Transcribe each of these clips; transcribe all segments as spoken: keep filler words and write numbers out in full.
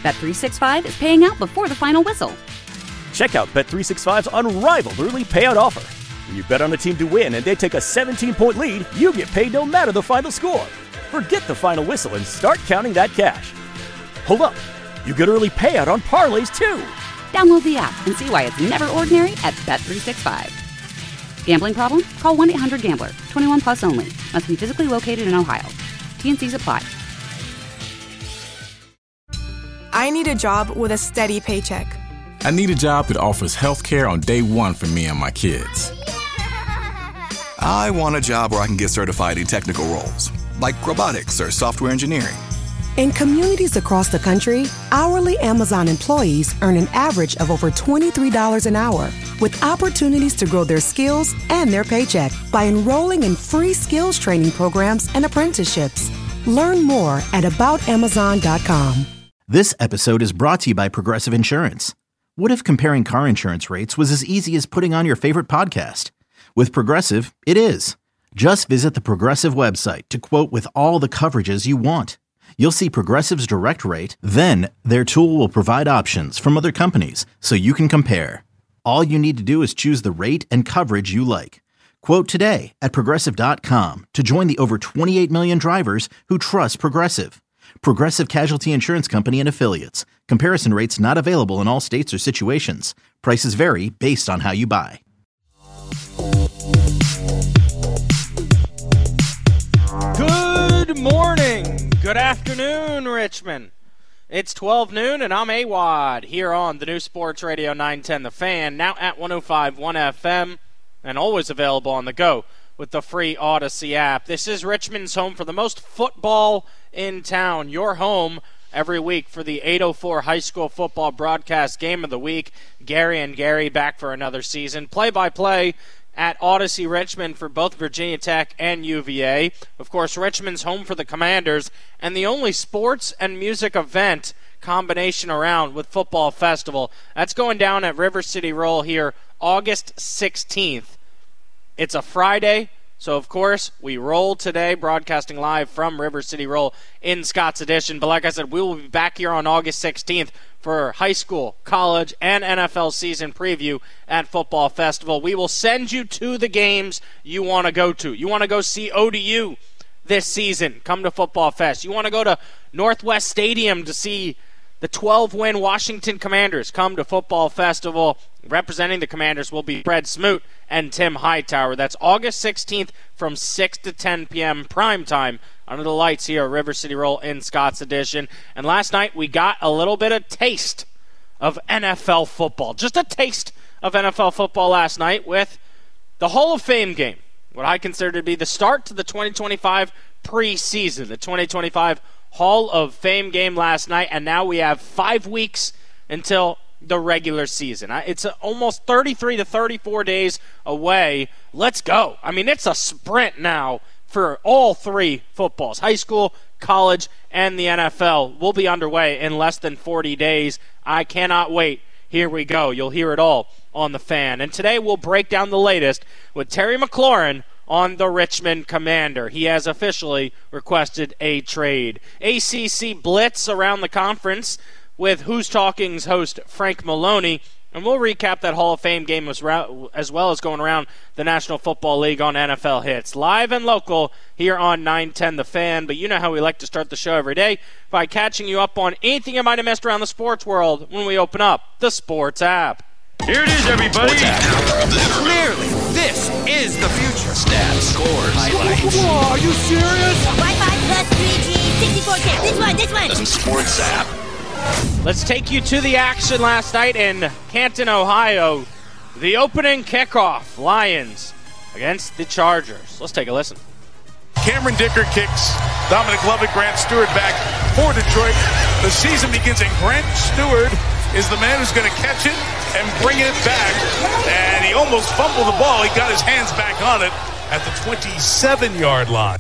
Bet three sixty-five is paying out before the final whistle. Check out Bet three sixty-five's unrivaled early payout offer. When you bet on a team to win and they take a seventeen-point lead, you get paid no matter the final score. Forget the final whistle and start counting that cash. Hold up. You get early payout on parlays, too. Download the app and see why it's never ordinary at Bet three sixty-five. Gambling problem? Call one eight hundred gambler. twenty-one plus only. Must be physically located in Ohio. T N Cs apply. I need a job with a steady paycheck. I need a job that offers health care on day one for me and my kids. I want a job where I can get certified in technical roles, like robotics or software engineering. In communities across the country, hourly Amazon employees earn an average of over twenty-three dollars an hour, with opportunities to grow their skills and their paycheck by enrolling in free skills training programs and apprenticeships. Learn more at about amazon dot com. This episode is brought to you by Progressive Insurance. What if comparing car insurance rates was as easy as putting on your favorite podcast? With Progressive, it is. Just visit the Progressive website to quote with all the coverages you want. You'll see Progressive's direct rate, then their tool will provide options from other companies so you can compare. All you need to do is choose the rate and coverage you like. Quote today at Progressive dot com to join the over twenty-eight million drivers who trust Progressive. Progressive Casualty Insurance Company and Affiliates. Comparison rates not available in all states or situations. Prices vary based on how you buy. Good morning. Good afternoon, Richmond. It's twelve noon, and I'm A W O D here on the new Sports Radio nine ten The Fan, now at one oh five point one F M, and always available on the go with the free Odyssey app. This is Richmond's home for the most football in town. Your home every week for the eight oh four High School Football Broadcast Game of the Week. Gary and Gary back for another season. Play-by-play at Odyssey Richmond for both Virginia Tech and U V A. Of course, Richmond's home for the Commanders, and the only sports and music event combination around with Football Festival. That's going down at River City Roll here August sixteenth. It's a Friday, so of course we roll today, broadcasting live from River City Roll in Scott's Edition. But like I said, we will be back here on August sixteenth for high school, college, and N F L season preview at Football Festival. We will send you to the games you want to go to. You want to go see O D U this season, come to Football Fest. You want to go to Northwest Stadium to see the twelve-win Washington Commanders, come to Football Festival. Representing the Commanders will be Fred Smoot and Tim Hightower. That's August sixteenth from six to ten p.m. prime time under the lights here at River City Roll in Scott's Edition. And last night we got a little bit of taste of N F L football. Just a taste of N F L football last night with the Hall of Fame game, what I consider to be the start to the twenty twenty-five preseason, the twenty twenty-five Hall of Fame game last night, and now we have five weeks until the regular season. It's almost thirty-three to thirty-four days away. Let's go. I mean, it's a sprint now for all three footballs, high school, college, and the N F L. Will be underway in less than forty days. I cannot wait. Here we go. You'll hear it all on The Fan. And today we'll break down the latest with Terry McLaurin on the Richmond Commander. He has officially requested a trade. A C C blitz around the conference with Who's Talking's host Frank Maloney, and we'll recap that Hall of Fame game as, ra- as well as going around the National Football League on N F L Hits. Live and local here on nine ten The Fan, but you know how we like to start the show every day by catching you up on anything you might have missed around the sports world when we open up the Sports app. Here it is, everybody. Clearly, this is the future. Stats, scores, highlights. Whoa, are you serious? Wi-Fi plus three G, sixty-four K. This one, this one. The Sports app. Let's take you to the action last night in Canton, Ohio. The opening kickoff, Lions against the Chargers. Let's take a listen. Cameron Dicker kicks. Dominic Lovett, Grant Stewart back for Detroit. The season begins, and Grant Stewart is the man who's going to catch it and bring it back. And he almost fumbled the ball. He got his hands back on it at the twenty-seven-yard line.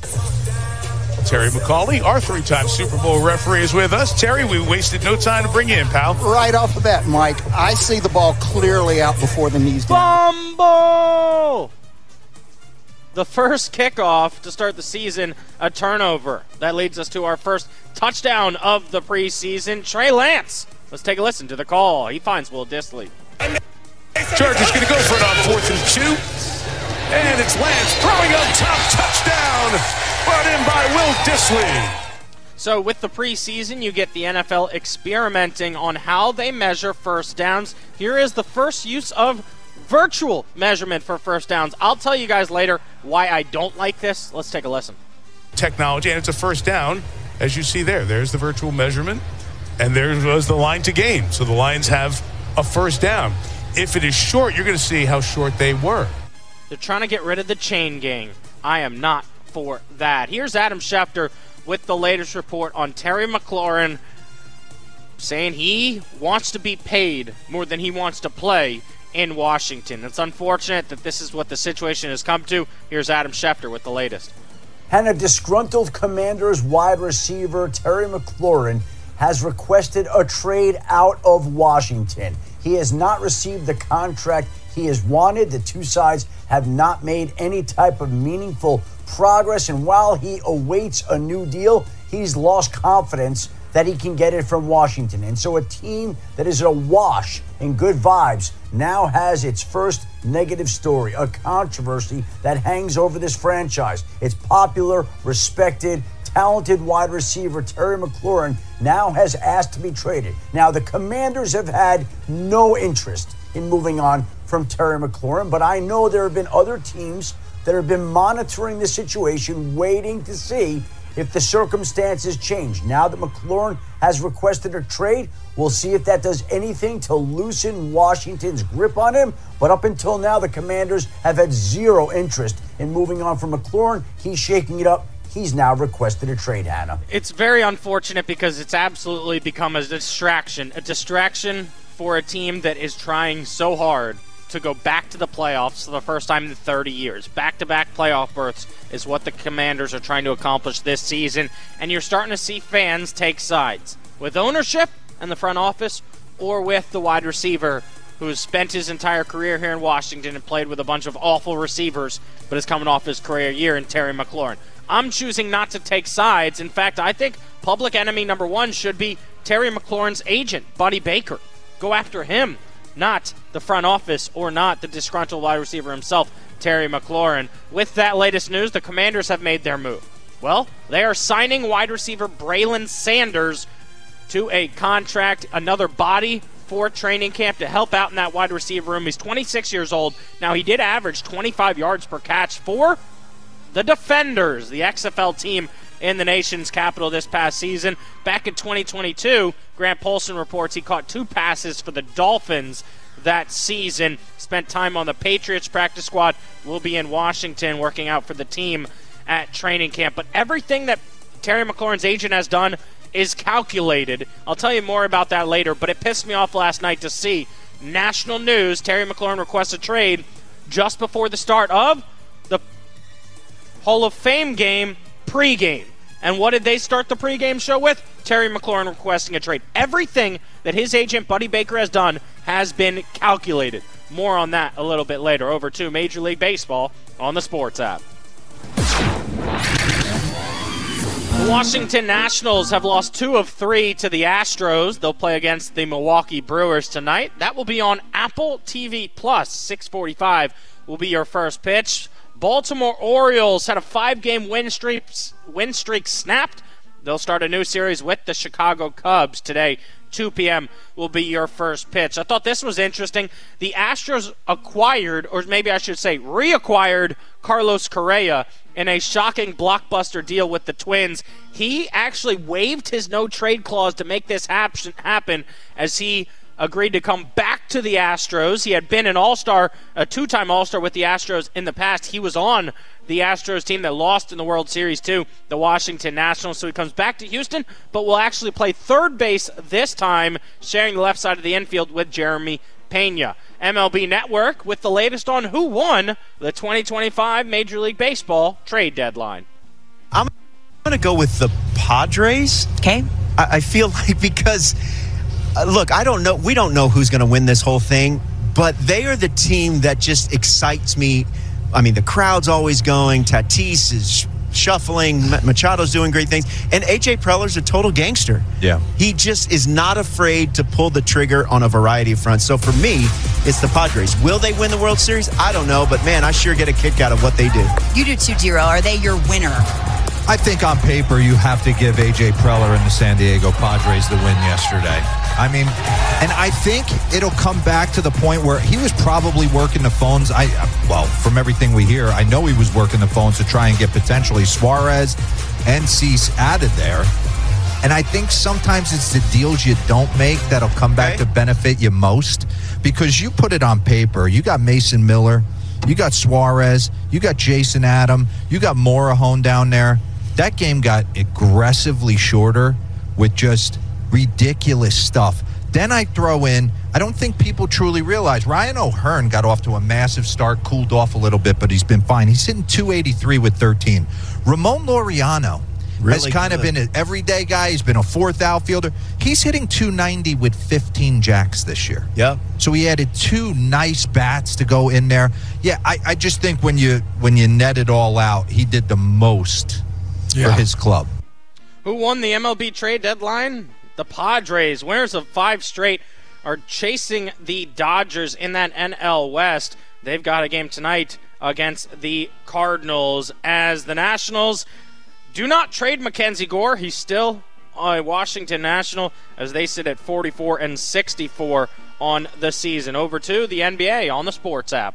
Terry McCauley, our three-time Super Bowl referee, is with us. Terry, we wasted no time to bring you in, pal. Right off the bat, Mike, I see the ball clearly out before the knees down. Fumble! the first kickoff to start the season, a turnover. That leads us to our first touchdown of the preseason. Trey Lance. Let's take a listen to the call. He finds Will Dissly. Chargers going to go for it on fourth and two. And it's Lance throwing up top, touchdown. Brought in by Will Dissly. So with the preseason, you get the N F L experimenting on how they measure first downs. Here is the first use of virtual measurement for first downs. I'll tell you guys later why I don't like this. Let's take a listen. Technology, and it's a first down, as you see there. There's the virtual measurement, and there was the line to gain. So the Lions have a first down. If it is short, you're going to see how short they were. They're trying to get rid of the chain gang. I am not for that. Here's Adam Schefter with the latest report on Terry McLaurin, saying he wants to be paid more than he wants to play in Washington. It's unfortunate that this is what the situation has come to. Here's Adam Schefter with the latest. And a disgruntled Commanders wide receiver, Terry McLaurin, has requested a trade out of Washington. He has not received the contract he has wanted. The two sides have not made any type of meaningful progress, and while he awaits a new deal, he's lost confidence that he can get it from Washington. And so a team that is awash in good vibes now has its first negative story, a controversy that hangs over this franchise. Its popular, respected, talented wide receiver Terry McLaurin now has asked to be traded. Now, the Commanders have had no interest in moving on from Terry McLaurin, but I know there have been other teams that have been monitoring the situation, waiting to see if the circumstances change. Now that McLaurin has requested a trade, we'll see if that does anything to loosen Washington's grip on him. But up until now, the Commanders have had zero interest in moving on from McLaurin. He's shaking it up. He's now requested a trade, Hannah. It's very unfortunate because it's absolutely become a distraction. A distraction for a team that is trying so hard to go back to the playoffs for the first time in thirty years. Back-to-back playoff berths is what the Commanders are trying to accomplish this season, and you're starting to see fans take sides with ownership and the front office, or with the wide receiver who's spent his entire career here in Washington and played with a bunch of awful receivers, but is coming off his career year in Terry McLaurin. I'm choosing not to take sides. In fact, I think public enemy number one should be Terry McLaurin's agent, Buddy Baker. Go after him, not the front office or not the disgruntled wide receiver himself, Terry McLaurin. With that latest news, the Commanders have made their move. Well, they are signing wide receiver Braylon Sanders to a contract, another body for training camp to help out in that wide receiver room. He's twenty-six years old. Now, he did average twenty-five yards per catch for the Defenders, the X F L team in the nation's capital this past season. Back in twenty twenty-two, Grant Paulson reports he caught two passes for the Dolphins that season. Spent time on the Patriots practice squad. Will be in Washington working out for the team at training camp. But everything that Terry McLaurin's agent has done is calculated. I'll tell you more about that later, but it pissed me off last night to see national news. Terry McLaurin requests a trade just before the start of the Hall of Fame game pregame. And what did they start the pregame show with? Terry McLaurin requesting a trade. Everything that his agent, Buddy Baker, has done has been calculated. More on that a little bit later. Over to Major League Baseball on the Sports app. The Washington Nationals have lost two of three to the Astros. They'll play against the Milwaukee Brewers tonight. That will be on Apple T V Plus. six forty-five will be your first pitch. Baltimore Orioles had a five-game win streak, win streak snapped. They'll start a new series with the Chicago Cubs today. two p.m. will be your first pitch. I thought this was interesting. The Astros acquired, or maybe I should say reacquired, Carlos Correa in a shocking blockbuster deal with the Twins. He actually waived his no-trade clause to make this happen as he agreed to come back to the Astros. He had been an all-star, a two-time all-star with the Astros in the past. He was on the Astros team that lost in the World Series to the Washington Nationals. So he comes back to Houston, but will actually play third base this time, sharing the left side of the infield with Jeremy Pena. M L B Network with the latest on who won the twenty twenty-five Major League Baseball trade deadline. I'm going to go with the Padres. Okay. I, I feel like because... Uh, look, I don't know. We don't know who's going to win this whole thing, but they are the team that just excites me I mean, the crowd's always going. Tatis is shuffling. Machado's doing great things. And A J Preller's a total gangster. Yeah. He just is not afraid to pull the trigger on a variety of fronts. So for me, it's the Padres. Will they win the World Series? I don't know. But, man, I sure get a kick out of what they do. You do too, Giro. Are they your winner? I think on paper you have to give A J Preller and the San Diego Padres the win yesterday. I mean, and I think it'll come back to the point where he was probably working the phones. I well, from everything we hear, I know he was working the phones to try and get potentially Suarez and Cease added there. And I think sometimes it's the deals you don't make that'll come back okay. to benefit you most, because you put it on paper. You got Mason Miller, you got Suarez, you got Jason Adam, you got Morahone down there. That game got aggressively shorter with just ridiculous stuff. Then I throw in, I don't think people truly realize, Ryan O'Hearn got off to a massive start, cooled off a little bit, but he's been fine. He's hitting two eighty-three with thirteen. Ramon Laureano really has kind good. of been an everyday guy. He's been a fourth outfielder. He's hitting two ninety with fifteen jacks this year. Yeah. So he added two nice bats to go in there. Yeah, I, I just think when you when you net it all out, he did the most yeah. for his club. Who won the M L B trade deadline? The Padres, winners of five straight, are chasing the Dodgers in that N L West. They've got a game tonight against the Cardinals, as the Nationals do not trade Mackenzie Gore. He's still a Washington National, as they sit at forty-four and sixty-four on the season. Over to the N B A on the Sports app.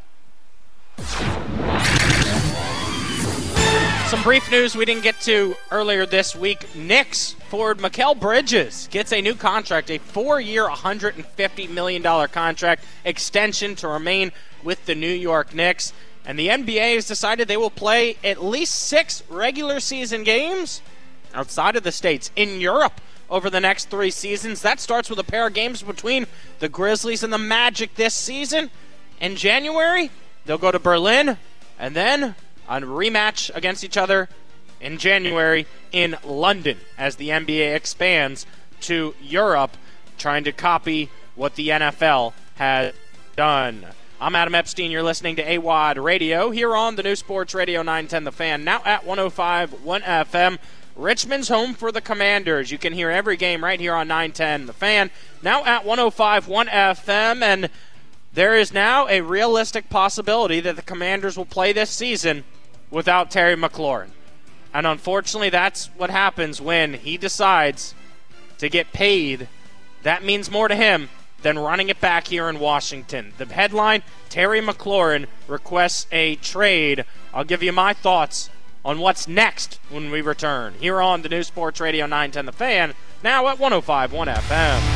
Some brief news we didn't get to earlier this week. Knicks forward Mikal Bridges gets a new contract, a four-year, one hundred fifty million dollars contract extension to remain with the New York Knicks. And the N B A has decided they will play at least six regular season games outside of the States in Europe over the next three seasons. That starts with a pair of games between the Grizzlies and the Magic this season. In January, they'll go to Berlin, and then a rematch against each other in January in London as the N B A expands to Europe, trying to copy what the N F L has done. I'm Adam Epstein. You're listening to A W O D Radio here on the new Sports Radio nine ten The Fan, now at one oh five point one F M. Richmond's home for the Commanders. You can hear every game right here on nine ten The Fan, now at one oh five point one F M, and there is now a realistic possibility that the Commanders will play this season without Terry McLaurin. And unfortunately, that's what happens when he decides to get paid. That means more to him than running it back here in Washington. The headline, Terry McLaurin requests a trade. I'll give you my thoughts on what's next when we return here on the new Sports Radio nine ten The Fan, now at one oh five point one F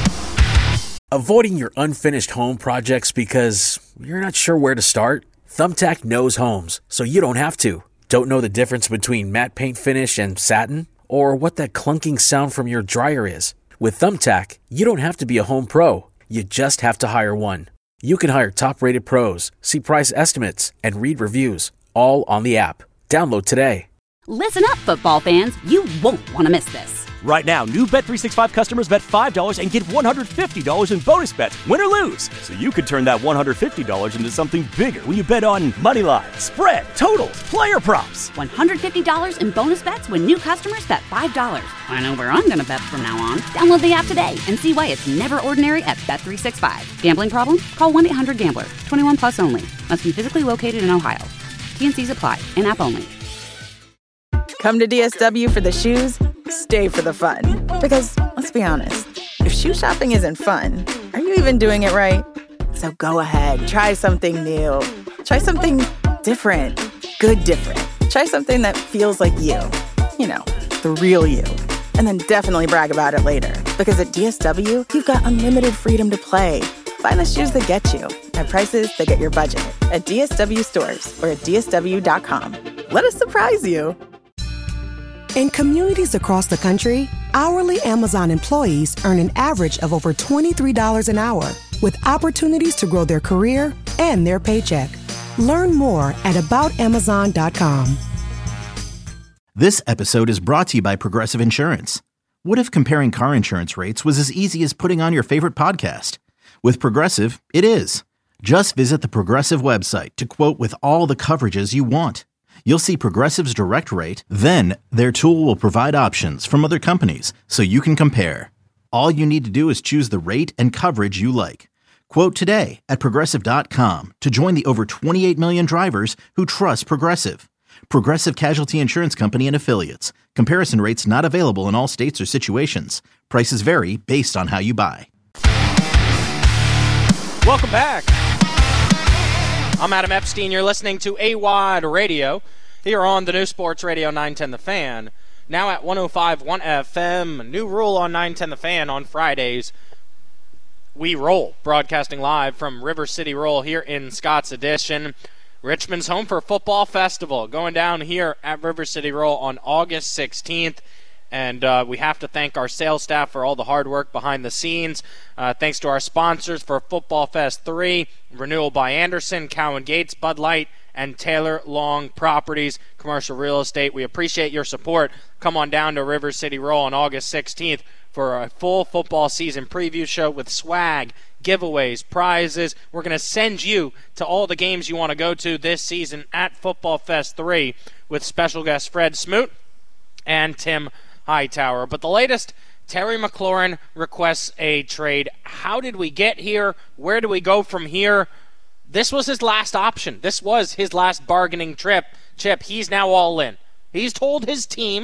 M. Avoiding your unfinished home projects because you're not sure where to start? Thumbtack knows homes, so you don't have to. Don't know the difference between matte paint finish and satin? Or what that clunking sound from your dryer is? With Thumbtack, you don't have to be a home pro. You just have to hire one. You can hire top-rated pros, see price estimates, and read reviews, all on the app. Download today. Listen up, football fans. You won't want to miss this. Right now, new Bet three sixty-five customers bet five dollars and get one hundred fifty dollars in bonus bets, win or lose. So you could turn that one hundred fifty dollars into something bigger when you bet on money line, spread, totals, player props. one hundred fifty dollars in bonus bets when new customers bet five dollars. I know where I'm going to bet from now on. Download the app today and see why it's never ordinary at Bet three sixty-five. Gambling problem? Call one eight hundred gambler. twenty-one plus only. Must be physically located in Ohio. T N Cs apply. In-app only. Come to D S W for the shoes, stay for the fun. Because, let's be honest, if shoe shopping isn't fun, are you even doing it right? So go ahead, try something new. Try something different. Good different. Try something that feels like you. You know, the real you. And then definitely brag about it later. Because at D S W, you've got unlimited freedom to play. Find the shoes that get you at prices that get your budget at D S W stores or at D S W dot com. Let us surprise you. In communities across the country, hourly Amazon employees earn an average of over twenty-three dollars an hour, with opportunities to grow their career and their paycheck. Learn more at about amazon dot com. This episode is brought to you by Progressive Insurance. What if comparing car insurance rates was as easy as putting on your favorite podcast? With Progressive, it is. Just visit the Progressive website to quote with all the coverages you want. You'll see Progressive's direct rate, then their tool will provide options from other companies so you can compare. All you need to do is choose the rate and coverage you like. Quote today at Progressive dot com to join the over twenty-eight million drivers who trust Progressive. Progressive Casualty Insurance Company and Affiliates. Comparison rates not available in all states or situations. Prices vary based on how you buy. Welcome back. I'm Adam Epstein. You're listening to A W O D Radio here on the new Sports Radio nine ten The Fan. Now at one oh five point one F M. New rule on nine ten The Fan on Fridays. We roll, broadcasting live from River City Roll here in Scott's Addition. Richmond's home for Football Festival going down here at River City Roll on August sixteenth. And uh, we have to thank our sales staff for all the hard work behind the scenes. Uh, thanks to our sponsors for Football Fest three, Renewal by Anderson, Cowan Gates, Bud Light, and Taylor Long Properties, Commercial Real Estate. We appreciate your support. Come on down to River City Roll on August sixteenth for a full football season preview show with swag, giveaways, prizes. We're going to send you to all the games you want to go to this season at Football Fest three with special guests Fred Smoot and Tim Hightower. But the latest, Terry McLaurin requests a trade. How did we get here? Where do we go from here? This was his last option. This was his last bargaining trip. Chip, he's now all in. He's told his team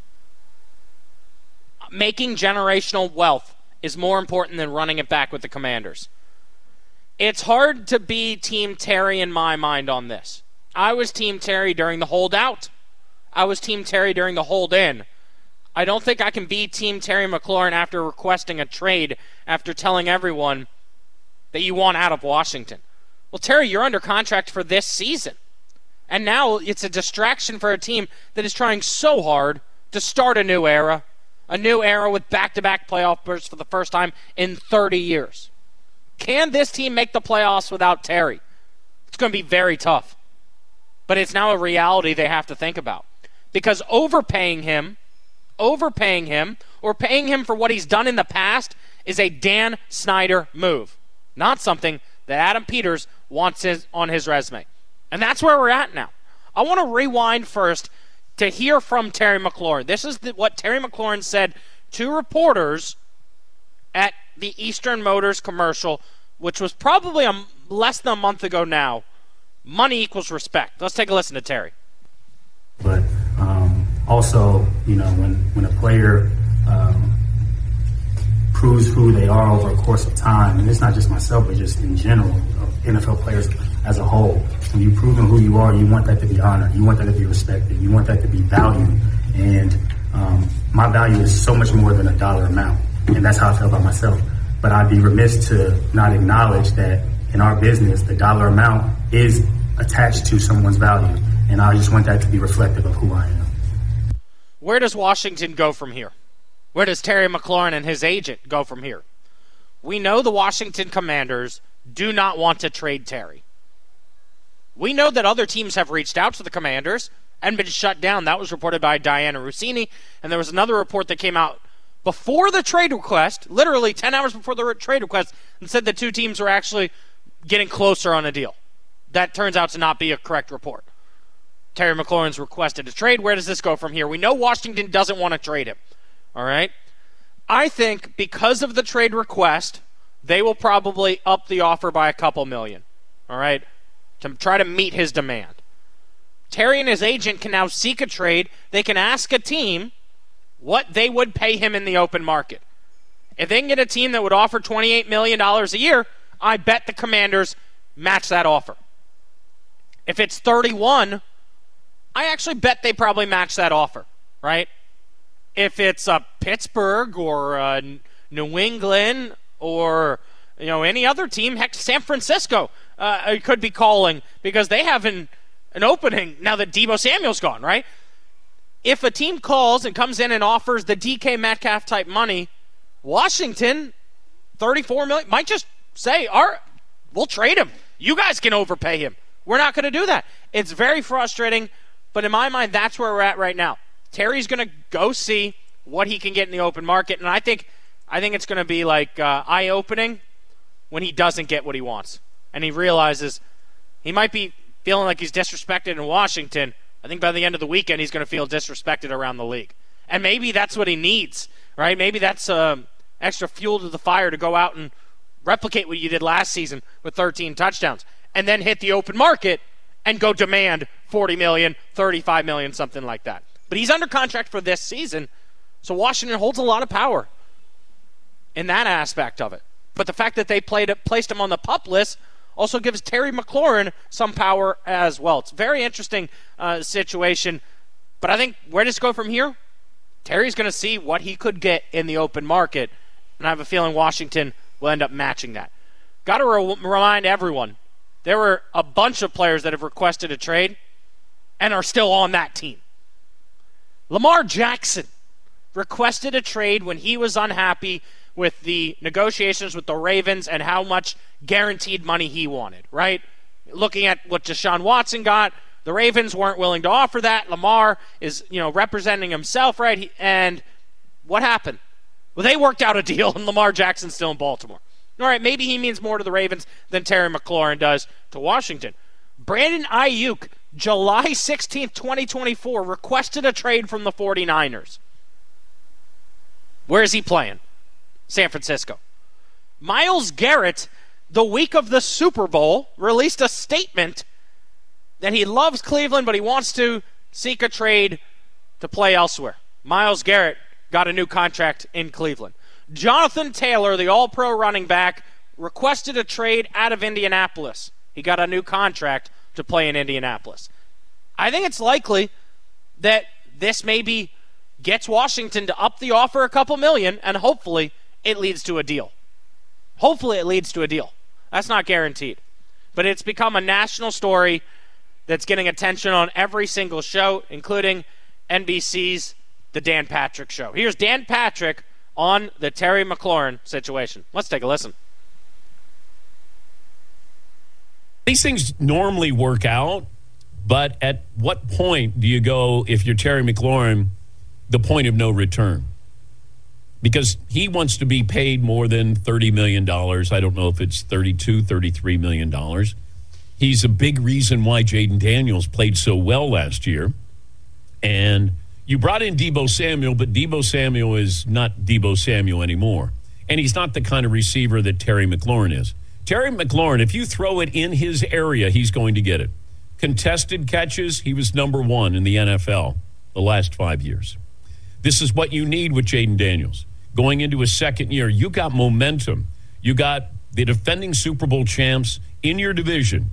making generational wealth is more important than running it back with the Commanders. It's hard to be Team Terry in my mind on this. I was Team Terry during the holdout. I was Team Terry during the hold in. I don't think I can be Team Terry McLaurin after requesting a trade after telling everyone that you want out of Washington. Well, Terry, you're under contract for this season. And now it's a distraction for a team that is trying so hard to start a new era, a new era with back-to-back playoff berths for the first time in thirty years. Can this team make the playoffs without Terry? It's going to be very tough. But it's now a reality they have to think about. Because overpaying him overpaying him or paying him for what he's done in the past is a Dan Snyder move, not something that Adam Peters wants his, on his resume. And that's where we're at now. I want to rewind first to hear from Terry McLaurin. This is the, what Terry McLaurin said to reporters at the Eastern Motors commercial, which was probably a, less than a month ago now. Money equals respect. Let's take a listen to Terry. But um, also, you know, when, when a player um, proves who they are over a course of time, and it's not just myself, but just in general, N F L players as a whole, when you've proven who you are, you want that to be honored. You want that to be respected. You want that to be valued. And um, my value is so much more than a dollar amount, and that's how I feel about myself. But I'd be remiss to not acknowledge that in our business, the dollar amount is attached to someone's value, and I just want that to be reflective of who I am. Where does Washington go from here? Where does Terry McLaurin and his agent go from here? We know the Washington Commanders do not want to trade Terry. We know that other teams have reached out to the Commanders and been shut down. That was reported by Diana Rossini, and there was another report that came out before the trade request, literally ten hours before the trade request, and said the two teams were actually getting closer on a deal. That turns out to not be a correct report. Terry McLaurin's requested a trade. Where does this go from here? We know Washington doesn't want to trade him. All right? I think because of the trade request, they will probably up the offer by a couple million. All right? To try to meet his demand. Terry and his agent can now seek a trade. They can ask a team what they would pay him in the open market. If they can get a team that would offer twenty-eight million dollars a year, I bet the Commanders match that offer. If it's thirty-one, I actually bet they probably match that offer, right? If it's uh, Pittsburgh or uh, New England or you know any other team, heck, San Francisco uh, could be calling because they have an, an opening now that Deebo Samuel's gone, right? If a team calls and comes in and offers the D K Metcalf type money, Washington, thirty-four million dollars, might just say, all right, we'll trade him. You guys can overpay him. We're not going to do that. It's very frustrating, but in my mind, that's where we're at right now. Terry's going to go see what he can get in the open market, and I think I think it's going to be like uh, eye-opening when he doesn't get what he wants. and he realizes he might be feeling like he's disrespected in Washington, I think by the end of the weekend he's going to feel disrespected around the league. And maybe that's what he needs, right? Maybe that's um, extra fuel to the fire to go out and replicate what you did last season with thirteen touchdowns and then hit the open market and go demand forty million dollars, thirty-five million dollars, something like that. But he's under contract for this season, so Washington holds a lot of power in that aspect of it. But the fact that they played placed him on the PUP list also gives Terry McLaurin some power as well. It's a very interesting uh, situation. But I think where does it go from here? Terry's going to see what he could get in the open market, and I have a feeling Washington will end up matching that. Got to re- remind everyone, there were a bunch of players that have requested a trade and are still on that team. Lamar Jackson requested a trade when he was unhappy with the negotiations with the Ravens and how much guaranteed money he wanted, right? Looking at what Deshaun Watson got, the Ravens weren't willing to offer that. Lamar is, you know, representing himself, right? He, and what happened? Well, they worked out a deal, and Lamar Jackson's still in Baltimore. All right, maybe he means more to the Ravens than Terry McLaurin does to Washington. Brandon Ayuk, July sixteenth, twenty twenty-four, requested a trade from the forty-niners. Where is he playing? San Francisco. Myles Garrett, the week of the Super Bowl, released a statement that he loves Cleveland, but he wants to seek a trade to play elsewhere. Myles Garrett got a new contract in Cleveland. Jonathan Taylor, the all-pro running back, requested a trade out of Indianapolis. He got a new contract to play in Indianapolis. I think it's likely that this maybe gets Washington to up the offer a couple million, and hopefully it leads to a deal. Hopefully it leads to a deal. That's not guaranteed. But it's become a national story that's getting attention on every single show, including N B C's The Dan Patrick Show. Here's Dan Patrick on the Terry McLaurin situation. Let's take a listen. These things normally work out, but at what point do you go, if you're Terry McLaurin, the point of no return? Because he wants to be paid more than thirty million dollars. I don't know if it's thirty-two, thirty-three million dollars. He's a big reason why Jaden Daniels played so well last year. And you brought in Deebo Samuel, but Deebo Samuel is not Deebo Samuel anymore. And he's not the kind of receiver that Terry McLaurin is. Terry McLaurin, if you throw it in his area, he's going to get it. Contested catches, he was number one in the N F L the last five years. This is what you need with Jaden Daniels. Going into his second year, you got momentum. You got the defending Super Bowl champs in your division.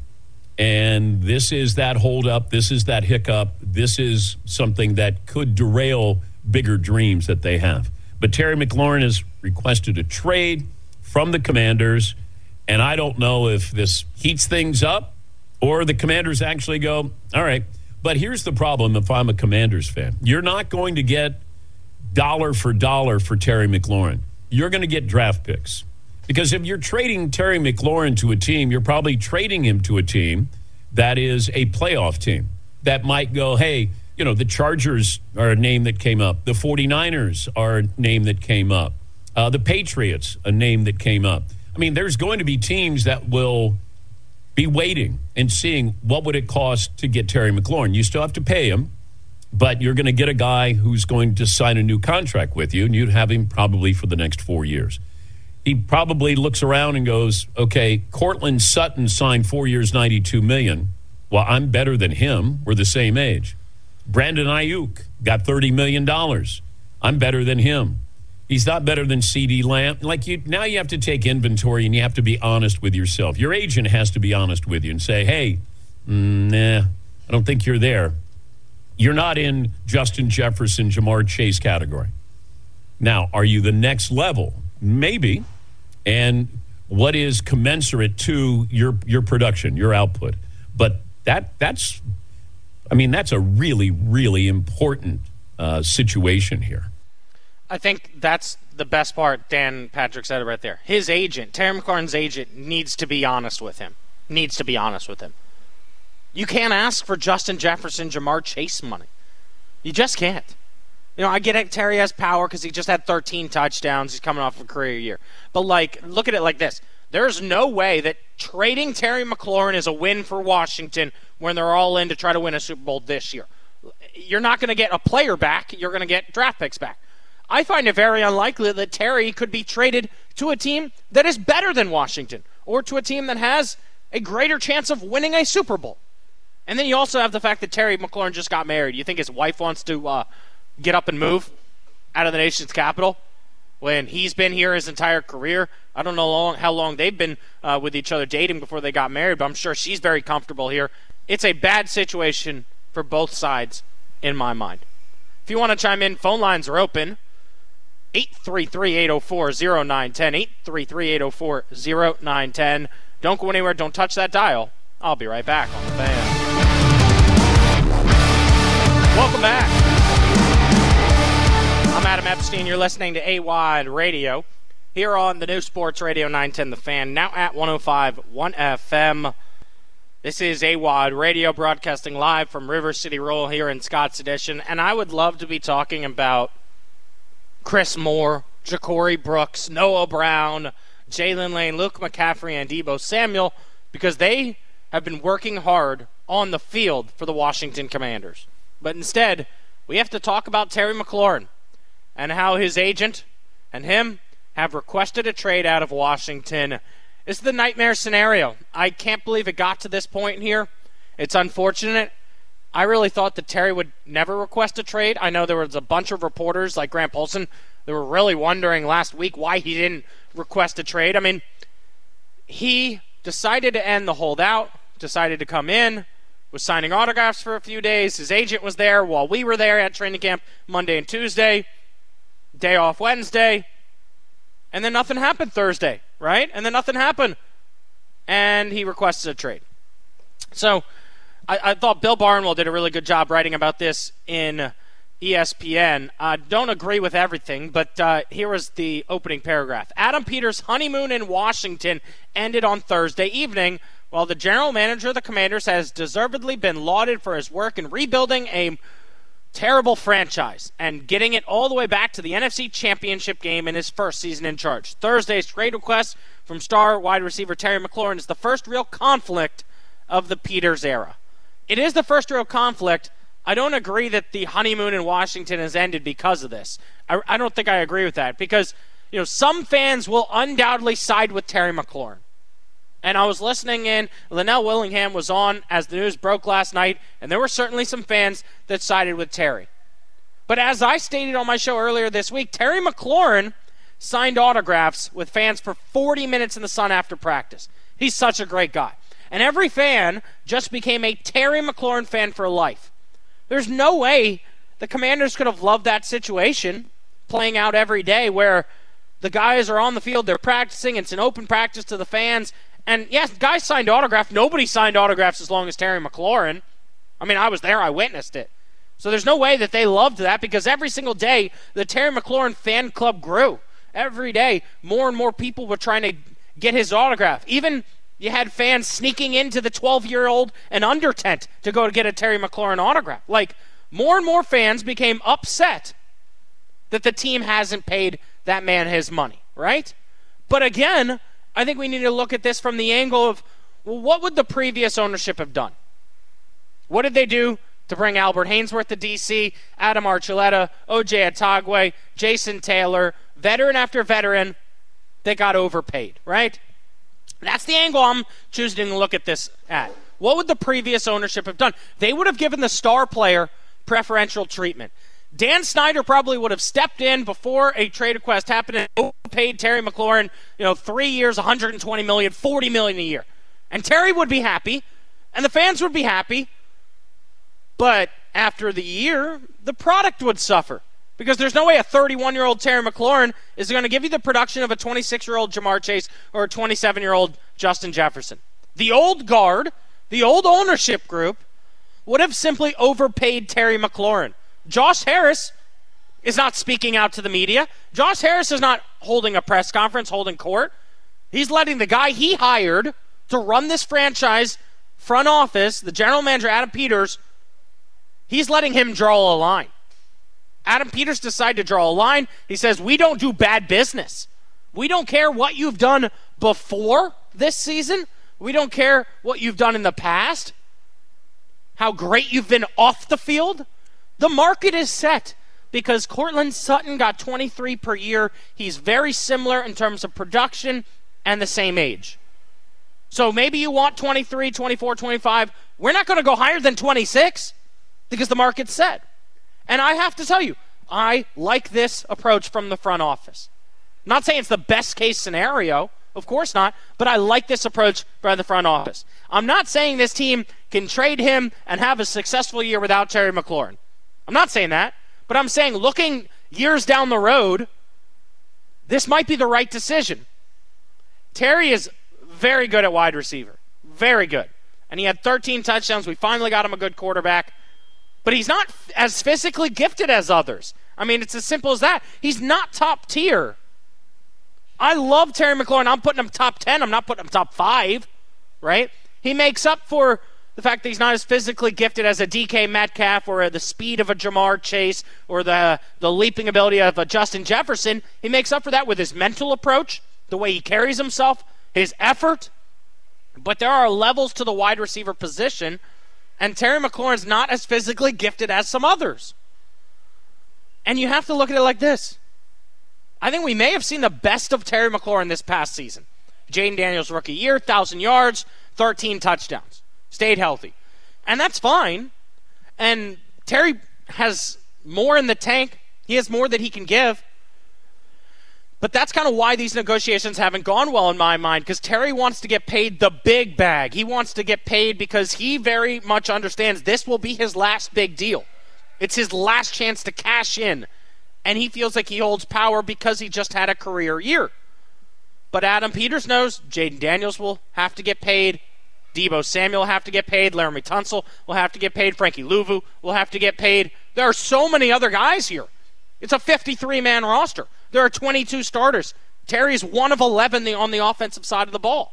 And this is that holdup. This is that hiccup. This is something that could derail bigger dreams that they have. But Terry McLaurin has requested a trade from the Commanders. And I don't know if this heats things up or the Commanders actually go, all right. But here's the problem if I'm a Commanders fan. You're not going to get dollar for dollar for Terry McLaurin. You're going to get draft picks. Because if you're trading Terry McLaurin to a team, you're probably trading him to a team that is a playoff team that might go, hey, you know, the Chargers are a name that came up. The forty-niners are a name that came up. Uh, the Patriots, a name that came up. I mean, there's going to be teams that will be waiting and seeing what would it cost to get Terry McLaurin. You still have to pay him, but you're going to get a guy who's going to sign a new contract with you, and you'd have him probably for the next four years. He probably looks around and goes, okay, Cortland Sutton signed four years, ninety-two million dollars. Well, I'm better than him. We're the same age. Brandon Ayuk got thirty million dollars. I'm better than him. He's not better than CeeDee Lamb. Like you, now you have to take inventory and you have to be honest with yourself. Your agent has to be honest with you and say, hey, mm, nah, I don't think you're there. You're not in Justin Jefferson, Jamar Chase category. Now, are you the next level? Maybe. And what is commensurate to your your production, your output. But that that's, I mean, that's a really, really important uh, situation here. I think that's the best part. Dan Patrick said it right there. His agent, Terry McLaurin's agent, needs to be honest with him. Needs to be honest with him. You can't ask for Justin Jefferson, Jamar Chase money. You just can't. You know, I get it, Terry has power because he just had thirteen touchdowns. He's coming off a career year. But, like, look at it like this. There's no way that trading Terry McLaurin is a win for Washington when they're all in to try to win a Super Bowl this year. You're not going to get a player back. You're going to get draft picks back. I find it very unlikely that Terry could be traded to a team that is better than Washington or to a team that has a greater chance of winning a Super Bowl. And then you also have the fact that Terry McLaurin just got married. You think his wife wants to uh, get up and move out of the nation's capital when he's been here his entire career? I don't know long, how long they've been uh, with each other dating before they got married, but I'm sure she's very comfortable here. It's a bad situation for both sides in my mind. If you want to chime in, phone lines are open. eight three three, eight oh four, oh nine one oh. eight three three, eight oh four, oh nine one oh. Don't go anywhere. Don't touch that dial. I'll be right back on The Fan. Welcome back. I'm Adam Epstein. You're listening to A-Wide Radio here on the new Sports Radio nine ten The Fan, now at one oh five point one F M. This is A-Wide Radio broadcasting live from River City Roll here in Scott's Edition, and I would love to be talking about Chris Moore, Ja'Cory Brooks, Noah Brown, Jalen Lane, Luke McCaffrey, and Deebo Samuel, because they have been working hard on the field for the Washington Commanders. But instead, we have to talk about Terry McLaurin and how his agent and him have requested a trade out of Washington. This is the nightmare scenario. I can't believe it got to this point here. It's unfortunate. I really thought that Terry would never request a trade. I know there was a bunch of reporters like Grant Paulson that were really wondering last week why he didn't request a trade. I mean, he decided to end the holdout, decided to come in, was signing autographs for a few days. His agent was there while we were there at training camp Monday and Tuesday, day off Wednesday, and then nothing happened Thursday, right? And then nothing happened, and he requested a trade. So I, I thought Bill Barnwell did a really good job writing about this in E S P N. I uh, don't agree with everything, but uh, here was the opening paragraph. Adam Peters' honeymoon in Washington ended on Thursday evening, while the general manager of the Commanders has deservedly been lauded for his work in rebuilding a terrible franchise and getting it all the way back to the N F C Championship game in his first season in charge. Thursday's trade request from star wide receiver Terry McLaurin is the first real conflict of the Peters era. It is the first real conflict. I don't agree that the honeymoon in Washington has ended because of this. I, I don't think I agree with that because, you know, some fans will undoubtedly side with Terry McLaurin. And I was listening in. Linnell Willingham was on as the news broke last night, and there were certainly some fans that sided with Terry. But as I stated on my show earlier this week, Terry McLaurin signed autographs with fans for forty minutes in the sun after practice. He's such a great guy. And every fan just became a Terry McLaurin fan for life. There's no way the Commanders could have loved that situation playing out every day where the guys are on the field, they're practicing, it's an open practice to the fans. And yes, guys signed autographs. Nobody signed autographs as long as Terry McLaurin. I mean, I was there. I witnessed it. So there's no way that they loved that because every single day the Terry McLaurin fan club grew. Every day, more and more people were trying to get his autograph. Even you had fans sneaking into the twelve-year-old and under tent to go to get a Terry McLaurin autograph. Like, more and more fans became upset that the team hasn't paid that man his money, right? But again, I think we need to look at this from the angle of, well, what would the previous ownership have done? What did they do to bring Albert Hainsworth to D C, Adam Archuleta, O J Atagwe, Jason Taylor, veteran after veteran that got overpaid, right? That's the angle I'm choosing to look at this at. What would the previous ownership have done? They would have given the star player preferential treatment. Dan Snyder probably would have stepped in before a trade request happened and overpaid Terry McLaurin, you know, three years, one hundred twenty million dollars, forty million dollars a year. And Terry would be happy, and the fans would be happy. But after the year, the product would suffer. Because there's no way a thirty-one-year-old Terry McLaurin is going to give you the production of a twenty-six-year-old Jamar Chase or a twenty-seven-year-old Justin Jefferson. The old guard, the old ownership group, would have simply overpaid Terry McLaurin. Josh Harris is not speaking out to the media. Josh Harris is not holding a press conference, holding court. He's letting the guy he hired to run this franchise front office, the general manager, Adam Peters, he's letting him draw a line. Adam Peters decided to draw a line. He says, we don't do bad business. We don't care what you've done before this season. We don't care what you've done in the past. How great you've been off the field. The market is set because Courtland Sutton got twenty-three per year. He's very similar in terms of production and the same age. So maybe you want twenty-three, twenty-four, twenty-five. We're not going to go higher than twenty-six because the market's set. And I have to tell you, I like this approach from the front office. I'm not saying it's the best case scenario, of course not, but I like this approach by the front office. I'm not saying this team can trade him and have a successful year without Terry McLaurin. I'm not saying that, but I'm saying looking years down the road, this might be the right decision. Terry is very good at wide receiver. Very good. And he had thirteen touchdowns. We finally got him a good quarterback. But he's not as physically gifted as others. I mean, it's as simple as that. He's not top tier. I love Terry McLaurin. I'm putting him top ten. I'm not putting him top five, right? He makes up for the fact that he's not as physically gifted as a D K Metcalf or the speed of a Jamar Chase or the, the leaping ability of a Justin Jefferson. He makes up for that with his mental approach, the way he carries himself, his effort. But there are levels to the wide receiver position, and Terry McLaurin's not as physically gifted as some others. And you have to look at it like this. I think we may have seen the best of Terry McLaurin this past season. Jaden Daniels rookie year, one thousand yards, thirteen touchdowns. Stayed healthy. And that's fine. And Terry has more in the tank. He has more that he can give. But that's kind of why these negotiations haven't gone well in my mind, because Terry wants to get paid the big bag. He wants to get paid because he very much understands this will be his last big deal. It's his last chance to cash in. And he feels like he holds power because he just had a career year. But Adam Peters knows Jaden Daniels will have to get paid. Deebo Samuel will have to get paid. Laramie Tunsil will have to get paid. Frankie Louvu will have to get paid. There are so many other guys here. It's a fifty-three man roster. There are twenty-two starters. Terry's one of eleven on the offensive side of the ball.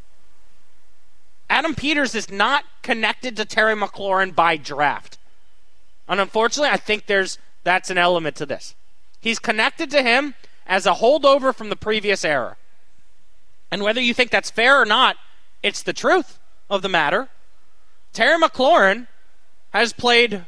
Adam Peters is not connected to Terry McLaurin by draft. And unfortunately, I think there's that's an element to this. He's connected to him as a holdover from the previous era. And whether you think that's fair or not, it's the truth of the matter. Terry McLaurin has played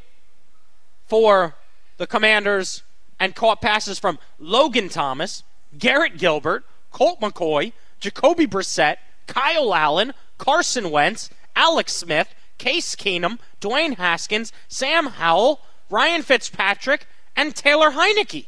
for the Commanders and caught passes from Logan Thomas, Garrett Gilbert, Colt McCoy, Jacoby Brissett, Kyle Allen, Carson Wentz, Alex Smith, Case Keenum, Dwayne Haskins, Sam Howell, Ryan Fitzpatrick, and Taylor Heineke.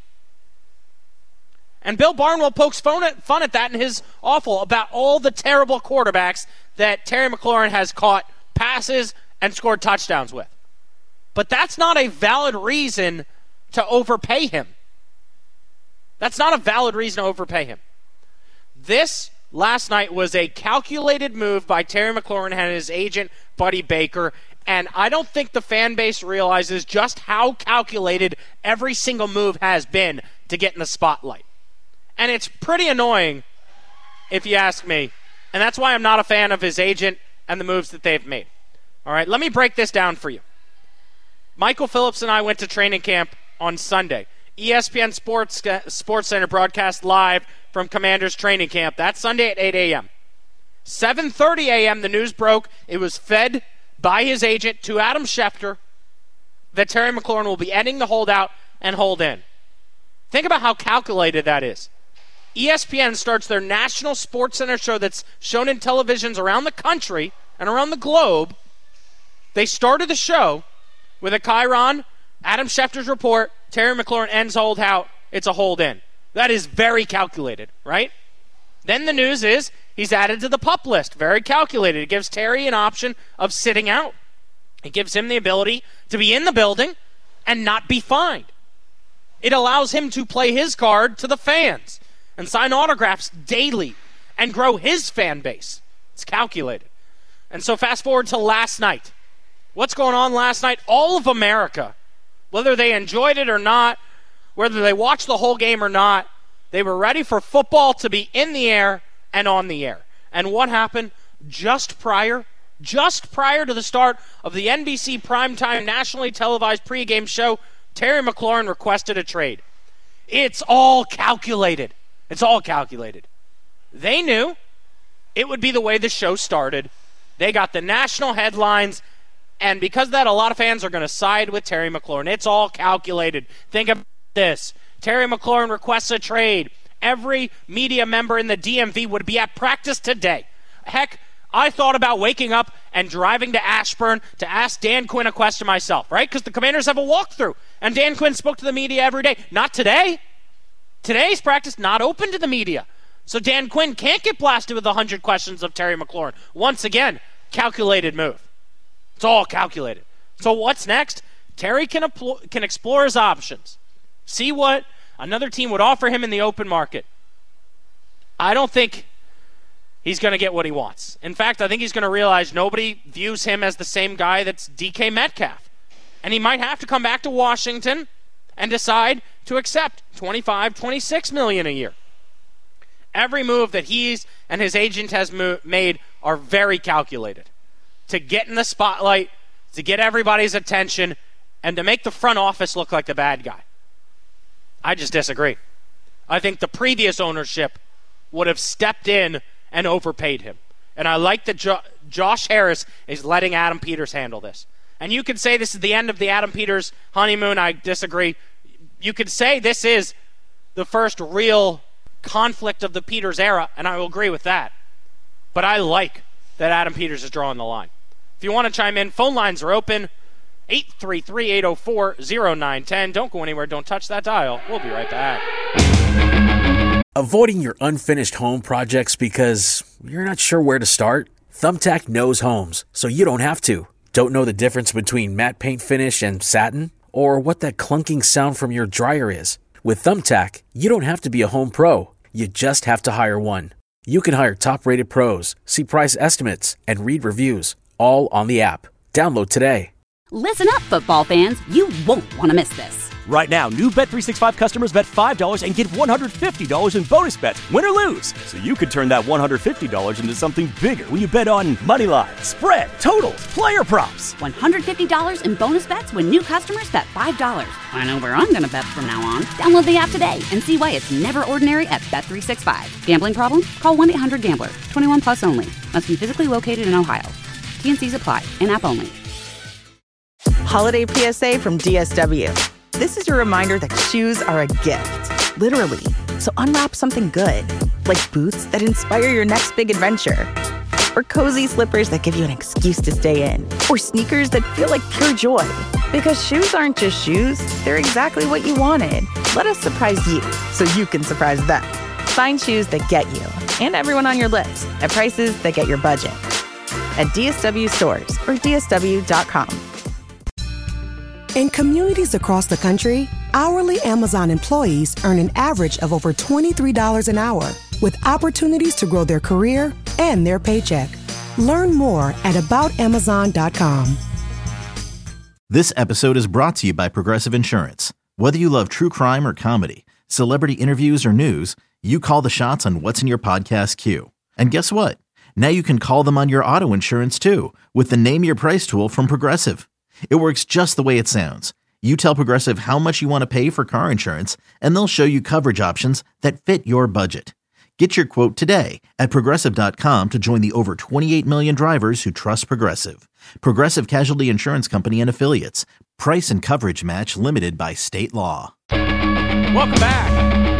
And Bill Barnwell pokes fun at, fun at that in his awful about all the terrible quarterbacks that Terry McLaurin has caught passes and scored touchdowns with. But that's not a valid reason to overpay him. That's not a valid reason to overpay him. This last night was a calculated move by Terry McLaurin and his agent, Buddy Baker, and I don't think the fan base realizes just how calculated every single move has been to get in the spotlight. And it's pretty annoying, if you ask me, and that's why I'm not a fan of his agent and the moves that they've made. All right, let me break this down for you. Michael Phillips and I went to training camp on Sunday. E S P N Sports Sports Center broadcast live from Commanders training camp. That's Sunday at eight a.m. seven thirty a.m. the news broke. It was fed by his agent to Adam Schefter that Terry McLaurin will be ending the holdout and hold in. Think about how calculated that is. E S P N starts their national Sports Center show that's shown in televisions around the country and around the globe. They started the show with a chyron, Adam Schefter's report, Terry McLaurin ends hold out, it's a hold in. That is very calculated, right? Then the news is he's added to the PUP list. Very calculated. It gives Terry an option of sitting out. It gives him the ability to be in the building and not be fined. It allows him to play his card to the fans and sign autographs daily and grow his fan base. It's calculated. And so fast forward to last night. What's going on last night? All of America, whether they enjoyed it or not, whether they watched the whole game or not, they were ready for football to be in the air and on the air. And what happened just prior, just prior to the start of the N B C primetime nationally televised pregame show, Terry McLaurin requested a trade. It's all calculated. It's all calculated. They knew it would be the way the show started. They got the national headlines, and because of that, a lot of fans are going to side with Terry McLaurin. It's all calculated. Think of this. Terry McLaurin requests a trade. Every media member in the D M V would be at practice today. Heck, I thought about waking up and driving to Ashburn to ask Dan Quinn a question myself, right? Because the Commanders have a walkthrough, and Dan Quinn spoke to the media every day. Not today. Today's practice not open to the media. So Dan Quinn can't get blasted with one hundred questions of Terry McLaurin. Once again, calculated move. It's all calculated. So what's next? Terry can, apl- can explore his options. See what another team would offer him in the open market. I don't think he's going to get what he wants. In fact, I think he's going to realize nobody views him as the same guy that's D K Metcalf. And he might have to come back to Washington and decide to accept twenty-five, twenty-six million a year. Every move that he's and his agent has mo- made are very calculated to get in the spotlight, to get everybody's attention, and to make the front office look like the bad guy. I just disagree. I think the previous ownership would have stepped in and overpaid him. And I like that jo- Josh Harris is letting Adam Peters handle this. And you could say this is the end of the Adam Peters honeymoon. I disagree. You could say this is the first real conflict of the Peters era, and I will agree with that. But I like that Adam Peters is drawing the line. If you want to chime in, phone lines are open. eight three three, eight oh four, oh nine one oh. Don't go anywhere. Don't touch that dial. We'll be right back. Avoiding your unfinished home projects because you're not sure where to start? Thumbtack knows homes, so you don't have to. Don't know the difference between matte paint finish and satin? Or what that clunking sound from your dryer is? With Thumbtack, you don't have to be a home pro. You just have to hire one. You can hire top-rated pros, see price estimates, and read reviews, all on the app. Download today. Listen up, football fans. You won't want to miss this. Right now, new Bet three sixty-five customers bet five dollars and get one hundred fifty dollars in bonus bets, win or lose. So you could turn that one hundred fifty dollars into something bigger when you bet on money line, spread, totals, player props. one hundred fifty dollars in bonus bets when new customers bet five dollars. I know where I'm going to bet from now on. Download the app today and see why it's never ordinary at Bet three sixty-five. Gambling problem? Call one eight hundred gambler. twenty-one plus only. Must be physically located in Ohio. T and C's apply. In-app only. Holiday P S A from D S W. This is your reminder that shoes are a gift, literally. So unwrap something good, like boots that inspire your next big adventure, or cozy slippers that give you an excuse to stay in, or sneakers that feel like pure joy. Because shoes aren't just shoes, they're exactly what you wanted. Let us surprise you so you can surprise them. Find shoes that get you and everyone on your list at prices that get your budget. At D S W stores or D S W dot com. In communities across the country, hourly Amazon employees earn an average of over twenty-three dollars an hour, with opportunities to grow their career and their paycheck. Learn more at about amazon dot com. This episode is brought to you by Progressive Insurance. Whether you love true crime or comedy, celebrity interviews or news, you call the shots on what's in your podcast queue. And guess what? Now you can call them on your auto insurance too, with the Name Your Price tool from Progressive. It works just the way it sounds. You tell Progressive how much you want to pay for car insurance, and they'll show you coverage options that fit your budget. Get your quote today at Progressive dot com to join the over twenty-eight million drivers who trust Progressive. Progressive Casualty Insurance Company and Affiliates. Price and coverage match limited by state law. Welcome back.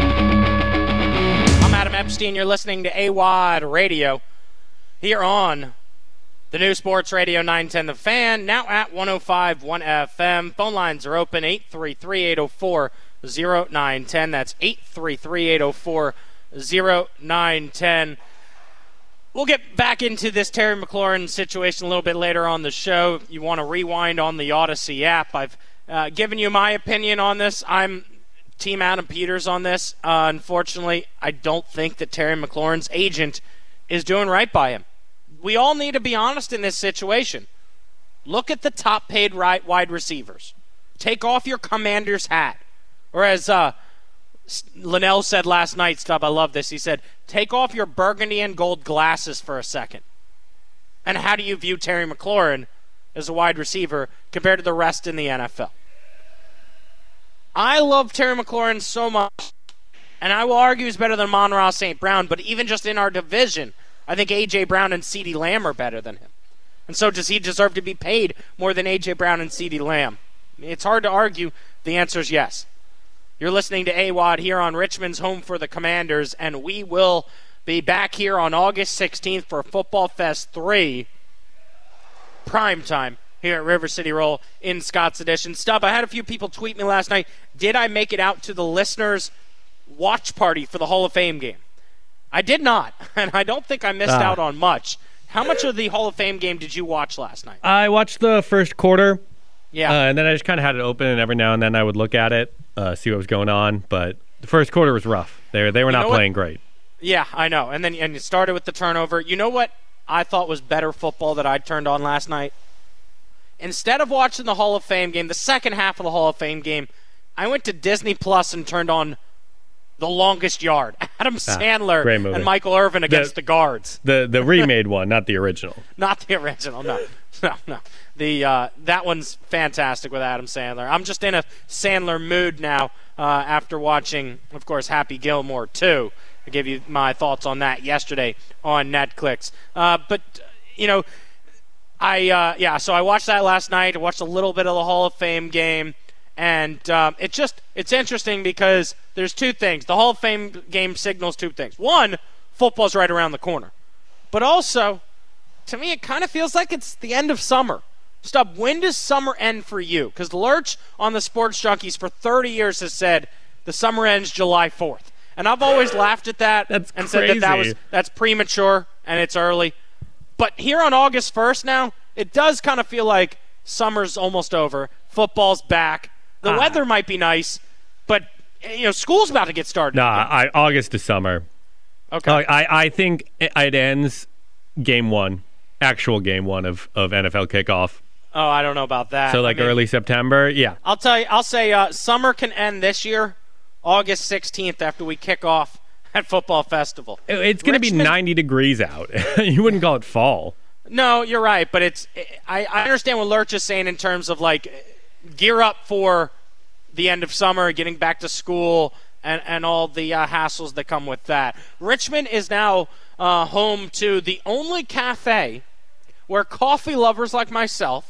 I'm Adam Epstein. You're listening to A W O D Radio here on the new Sports Radio nine ten The Fan, now at one oh five point one F M. Phone lines are open, eight three three, eight oh four, oh nine one oh. That's eight three three, eight oh four, oh nine one oh. We'll get back into this Terry McLaurin situation a little bit later on the show. If you want to rewind on the Odyssey app, I've uh, given you my opinion on this. I'm Team Adam Peters on this. Uh, unfortunately, I don't think that Terry McLaurin's agent is doing right by him. We all need to be honest in this situation. Look at the top-paid right wide receivers. Take off your Commander's hat. Or as uh, Linnell said last night, Stubb, I love this. He said, take off your burgundy and gold glasses for a second. And how do you view Terry McLaurin as a wide receiver compared to the rest in the N F L? I love Terry McLaurin so much, and I will argue he's better than Amon-Ra Saint Brown, but even just in our division, I think A J. Brown and CeeDee Lamb are better than him. And so does he deserve to be paid more than A J. Brown and CeeDee Lamb? It's hard to argue. The answer is yes. You're listening to A W O D here on Richmond's Home for the Commanders, and we will be back here on August sixteenth for Football Fest three, prime time here at River City Roll in Scott's Edition. Stub, I had a few people tweet me last night. Did I make it out to the listeners' watch party for the Hall of Fame game? I did not, and I don't think I missed ah. out on much. How much of the Hall of Fame game did you watch last night? I watched the first quarter. Yeah. Uh, and then I just kind of had it open, and every now and then I would look at it, uh, see what was going on. But the first quarter was rough. They, they were you not playing what? great. Yeah, I know. And then and you started with the turnover. You know what I thought was better football that I turned on last night? Instead of watching the Hall of Fame game, the second half of the Hall of Fame game, I went to Disney Plus and turned on The Longest Yard. Adam Sandler ah, and Michael Irvin against the, the guards. The the remade one, not the original. Not the original, no. No, no. The uh, that one's fantastic with Adam Sandler. I'm just in a Sandler mood now uh, after watching, of course, Happy Gilmore too. I gave you my thoughts on that yesterday on Netflix. Uh, but, you know, I uh, yeah, so I watched that last night. I watched a little bit of the Hall of Fame game. And um, it just it's interesting because there's two things. The Hall of Fame game signals two things. One, football's right around the corner. But also, to me, it kind of feels like it's the end of summer. Stub, when does summer end for you? Because Lurch on the Sports Junkies for thirty years has said the summer ends July fourth. And I've always laughed at that that's and crazy. said that, that was that's premature and it's early. But here on August first now, it does kind of feel like summer's almost over. Football's back. The ah. weather might be nice, but you know school's about to get started. Nah, I, August to summer. Okay. Uh, I, I think it ends game one, actual game one of, of N F L kickoff. Oh, I don't know about that. So like I mean, early September, yeah. I'll tell you. I'll say uh, summer can end this year, August sixteenth, after we kick off at Football Festival. It's going to be ninety degrees out. You wouldn't call it fall. No, you're right, but it's. I, I understand what Lurch is saying in terms of like. Gear up for the end of summer, getting back to school, and, and all the uh, hassles that come with that. Richmond is now uh, home to the only cafe where coffee lovers like myself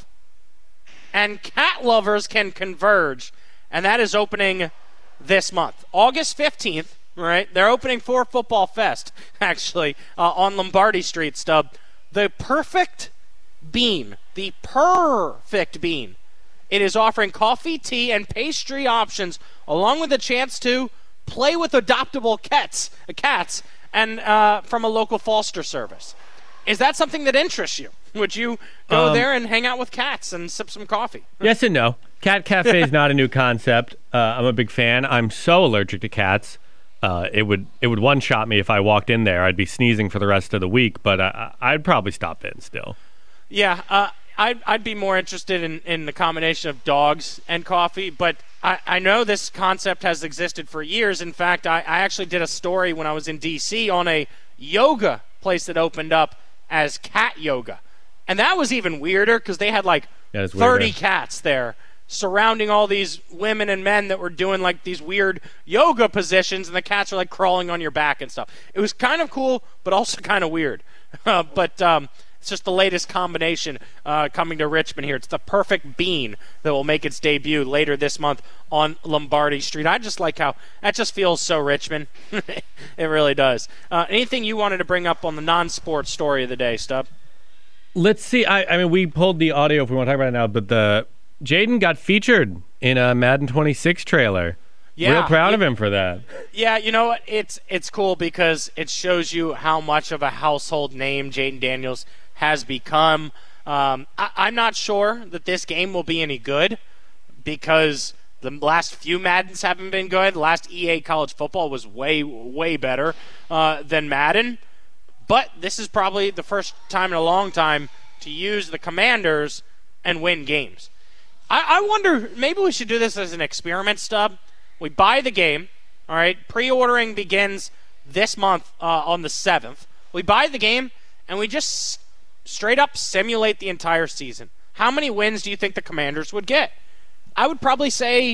and cat lovers can converge, and that is opening this month. August fifteenth, right? They're opening for Football Fest, actually, uh, on Lombardi Street, Stub. The perfect bean. The perfect bean. It is offering coffee, tea, and pastry options, along with a chance to play with adoptable cats, cats, and uh, from a local foster service. Is that something that interests you? Would you go um, there and hang out with cats and sip some coffee? Yes and no. Cat Cafe is not a new concept. Uh, I'm a big fan. I'm so allergic to cats. Uh, it would it would one-shot me if I walked in there. I'd be sneezing for the rest of the week, but uh, I'd probably stop in still. Yeah, uh, I'd, I'd be more interested in, in the combination of dogs and coffee, but I, I know this concept has existed for years. In fact, I, I actually did a story when I was in D C on a yoga place that opened up as cat yoga. And that was even weirder because they had like yeah, thirty weird, cats there surrounding all these women and men that were doing like these weird yoga positions, and the cats are like crawling on your back and stuff. It was kind of cool, but also kind of weird. Uh, but um, it's just the latest combination uh, coming to Richmond here. It's the perfect bean that will make its debut later this month on Lombardi Street. I just like how that just feels so Richmond. It really does. Uh, anything you wanted to bring up on the non-sports story of the day, Stub? Let's see. I, I mean, we pulled the audio if we want to talk about it now, but the Jaden got featured in a Madden twenty-six trailer. Yeah, real proud it, of him for that. Yeah, you know what? It's it's cool because it shows you how much of a household name Jaden Daniels has become. Um, I, I'm not sure that this game will be any good because the last few Maddens haven't been good. The last E A College Football was way, way better uh, than Madden. But this is probably the first time in a long time to use the Commanders and win games. I, I wonder, maybe we should do this as an experiment, Stub. We buy the game, all right? Pre-ordering begins this month uh, on the seventh. We buy the game, and we just straight up simulate the entire season. How many wins do you think the Commanders would get? I would probably say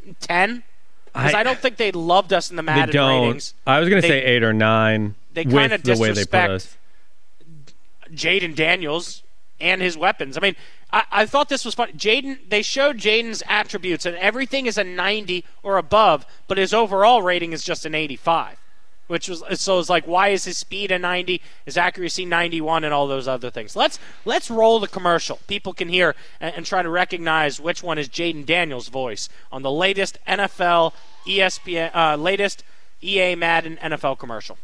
ten? Because I, I don't think they loved us in the Madden they don't. ratings. I was going to They- say eight or nine. They with kind of the way they put disrespect us. Jaden Daniels and his weapons. I mean, I, I thought this was fun. Jaden, they showed Jaden's attributes, and everything is a ninety or above, but his overall rating is just an eighty-five. Which was so it's like, why is his speed a ninety, his accuracy ninety-one, and all those other things? Let's let's roll the commercial. People can hear and, and try to recognize which one is Jaden Daniels' voice on the latest N F L, E S P N, uh, latest E A Madden N F L commercial.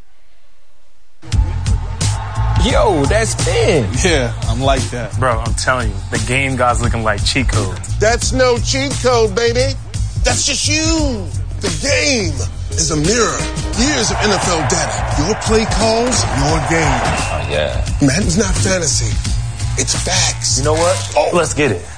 Yo, that's Finn. Yeah, I'm like that. Bro, I'm telling you, the game god's looking like cheat codes. That's no cheat code, baby. That's just you. The game is a mirror. Years of N F L data. Your play calls, your game. Oh, yeah. Madden's not fantasy. It's facts. You know what? Oh. Let's get it.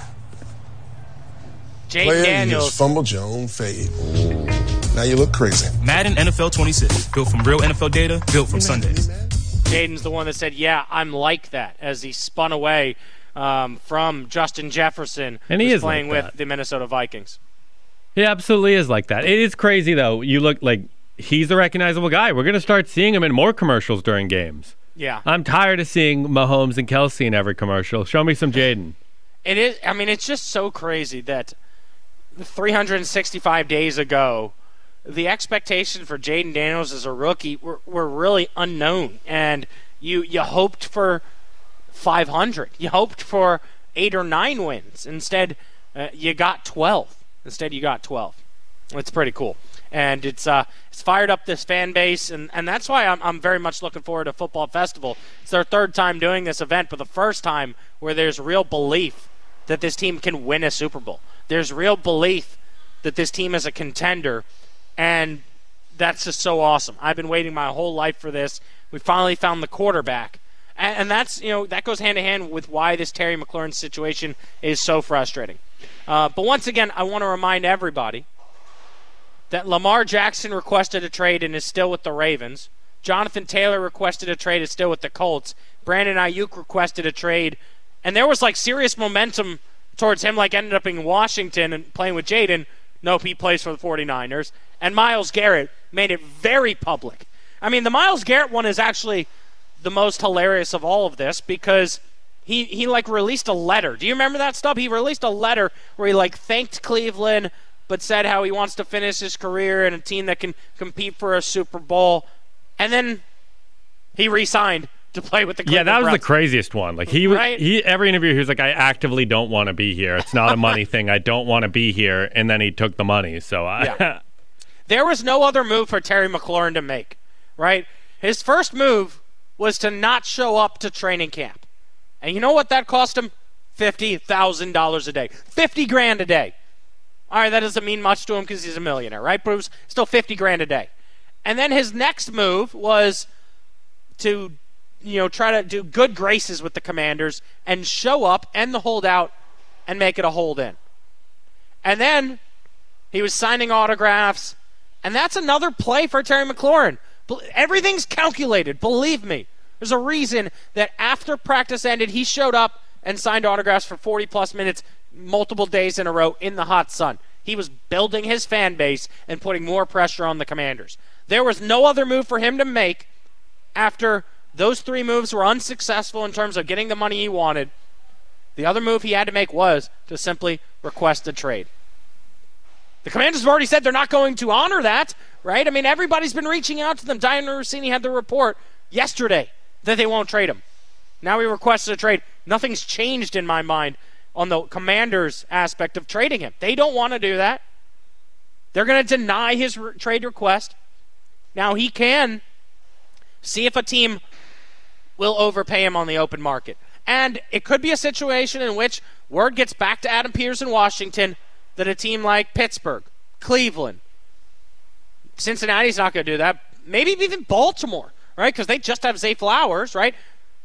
Jaden Player Daniels. years fumbled your own fade. Now you look crazy. Madden N F L twenty-six. Built from real N F L data. Built from Sundays. Jaden's the one that said, yeah, I'm like that, as he spun away um, from Justin Jefferson, And he who's is playing like with that. the Minnesota Vikings. He absolutely is like that. It is crazy, though. You look like he's a recognizable guy. We're going to start seeing him in more commercials during games. Yeah. I'm tired of seeing Mahomes and Kelsey in every commercial. Show me some Jaden. It is. I mean, it's just so crazy that three hundred sixty-five days ago, the expectations for Jaden Daniels as a rookie were, were really unknown, and you you hoped for five hundred. You hoped for eight or nine wins. Instead, uh, you got twelve. Instead, you got twelve. It's pretty cool, and it's uh it's fired up this fan base, and, and that's why I'm I'm very much looking forward to Football Festival. It's their third time doing this event, but the first time where there's real belief that this team can win a Super Bowl. There's real belief that this team is a contender, and that's just so awesome. I've been waiting my whole life for this. We finally found the quarterback, and, and that's you know that goes hand in hand with why this Terry McLaurin situation is so frustrating. Uh, but once again, I want to remind everybody that Lamar Jackson requested a trade and is still with the Ravens. Jonathan Taylor requested a trade and is still with the Colts. Brandon Ayuk requested a trade, and there was like serious momentum towards him, like ended up in Washington and playing with Jaden. Nope, he plays for the 49ers. And Myles Garrett made it very public. I mean, the Myles Garrett one is actually the most hilarious of all of this because he, he like released a letter. Do you remember that stuff? He released a letter where he like thanked Cleveland but said how he wants to finish his career in a team that can compete for a Super Bowl. And then he re-signed to play with the Cleveland Yeah, that was Browns. the craziest one. Like he, Right? he, every interview, he was like, "I actively don't want to be here. It's not a money thing. I don't want to be here." And then he took the money. So I, Yeah. There was no other move for Terry McLaurin to make, right? His first move was to not show up to training camp. And you know what that cost him? fifty thousand dollars a day. fifty grand a day. All right, that doesn't mean much to him because he's a millionaire, right? But it was still fifty grand a day. And then his next move was to, you know, try to do good graces with the Commanders and show up, end the holdout, and make it a hold in. And then he was signing autographs, and that's another play for Terry McLaurin. Everything's calculated, believe me. There's a reason that after practice ended, he showed up and signed autographs for forty-plus minutes, multiple days in a row in the hot sun. He was building his fan base and putting more pressure on the Commanders. There was no other move for him to make after those three moves were unsuccessful in terms of getting the money he wanted. The other move he had to make was to simply request a trade. The Commanders have already said they're not going to honor that, right? I mean, everybody's been reaching out to them. Diana Rossini had the report yesterday that they won't trade him. Now he requested a trade. Nothing's changed in my mind on the Commanders' aspect of trading him. They don't want to do that. They're going to deny his re- trade request. Now he can see if a team will overpay him on the open market. And it could be a situation in which word gets back to Adam Peters in Washington that a team like Pittsburgh, Cleveland, Cincinnati's not going to do that. Maybe even Baltimore, right? Because they just have Zay Flowers, right?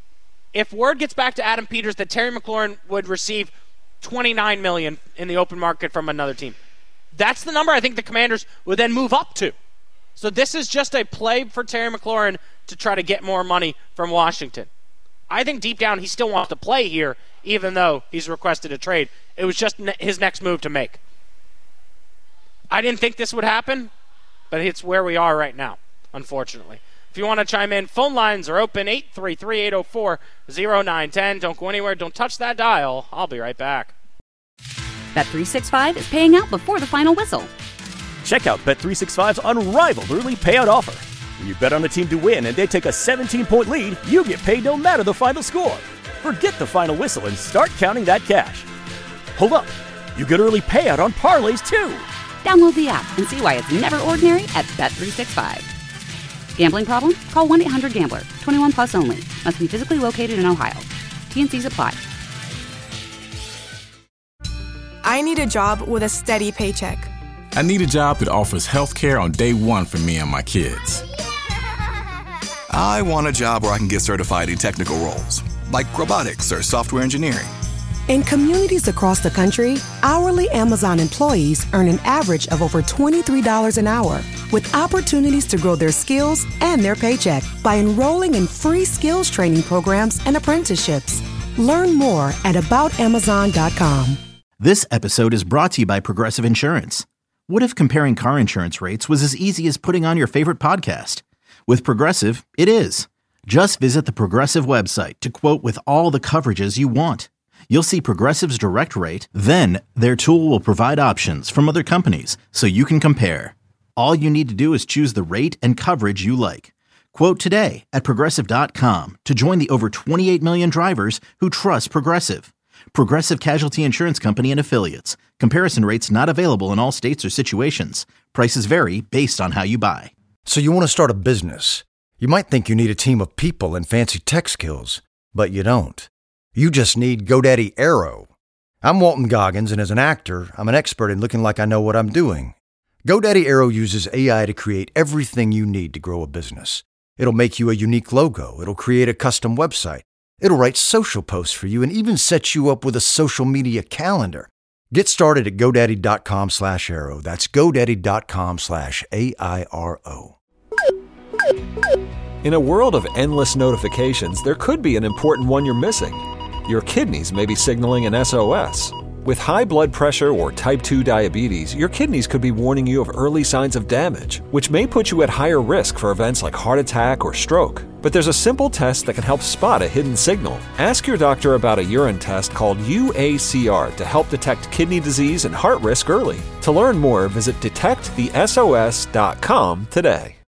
If word gets back to Adam Peters that Terry McLaurin would receive twenty-nine million dollars in the open market from another team, that's the number I think the Commanders would then move up to. So this is just a play for Terry McLaurin to try to get more money from Washington. I think deep down he still wants to play here, even though he's requested a trade. It was just ne- his next move to make. I didn't think this would happen, but it's where we are right now, unfortunately. If you want to chime in, phone lines are open, eight three three, eight oh four, oh nine one oh. Don't go anywhere. Don't touch that dial. I'll be right back. Bet three sixty-five is paying out before the final whistle. Check out Bet three sixty-five's unrivaled early payout offer. When you bet on a team to win and they take a seventeen-point lead, you get paid no matter the final score. Forget the final whistle and start counting that cash. Hold up. You get early payout on parlays, too. Download the app and see why it's never ordinary at Bet three sixty-five. Gambling problem? Call one eight hundred gambler. twenty-one plus only. Must be physically located in Ohio. T N Cs apply. I need a job with a steady paycheck. I need a job that offers health care on day one for me and my kids. I want a job where I can get certified in technical roles, like robotics or software engineering. In communities across the country, hourly Amazon employees earn an average of over twenty-three dollars an hour, with opportunities to grow their skills and their paycheck by enrolling in free skills training programs and apprenticeships. Learn more at about amazon dot com. This episode is brought to you by Progressive Insurance. What if comparing car insurance rates was as easy as putting on your favorite podcast? With Progressive, it is. Just visit the Progressive website to quote with all the coverages you want. You'll see Progressive's direct rate, then their tool will provide options from other companies so you can compare. All you need to do is choose the rate and coverage you like. Quote today at progressive dot com to join the over twenty-eight million drivers who trust Progressive. Progressive Casualty Insurance Company and Affiliates. Comparison rates not available in all states or situations. Prices vary based on how you buy. So you want to start a business. You might think you need a team of people and fancy tech skills, but you don't. You just need GoDaddy Aero. I'm Walton Goggins, and as an actor, I'm an expert in looking like I know what I'm doing. GoDaddy Aero uses A I to create everything you need to grow a business. It'll make you a unique logo. It'll create a custom website. It'll write social posts for you and even set you up with a social media calendar. Get started at GoDaddy.com slash Aero. That's GoDaddy.com slash A I R O. In a world of endless notifications, there could be an important one you're missing. Your kidneys may be signaling an S O S. With high blood pressure or type two diabetes, your kidneys could be warning you of early signs of damage, which may put you at higher risk for events like heart attack or stroke. But there's a simple test that can help spot a hidden signal. Ask your doctor about a urine test called U A C R to help detect kidney disease and heart risk early. To learn more, visit detect the S O S dot com today.